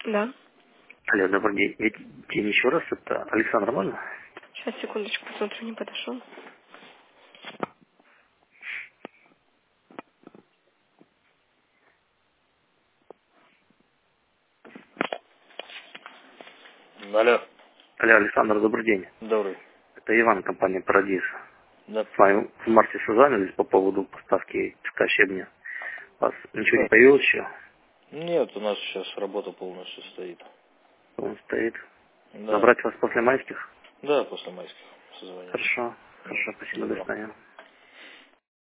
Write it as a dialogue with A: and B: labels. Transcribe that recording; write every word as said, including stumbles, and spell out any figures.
A: Да.
B: Алло, добрый день. Ведь день еще раз, это Александр, можно?
A: Сейчас, секундочку, посмотрю, не подошел.
C: Алло.
B: Алло, Александр, добрый день.
C: Добрый.
B: Это Иван, компания Парадис.
C: Да.
B: С вами в марте созванивались по поводу поставки песка щебня. У вас ничего
C: Да.
B: не появилось еще?
C: Нет, у нас сейчас работа полностью стоит.
B: Он стоит.
C: Да.
B: Набрать вас после майских?
C: Да, после майских созвонимся.
B: Хорошо. Хорошо, спасибо, до
C: Добро.
B: свидания.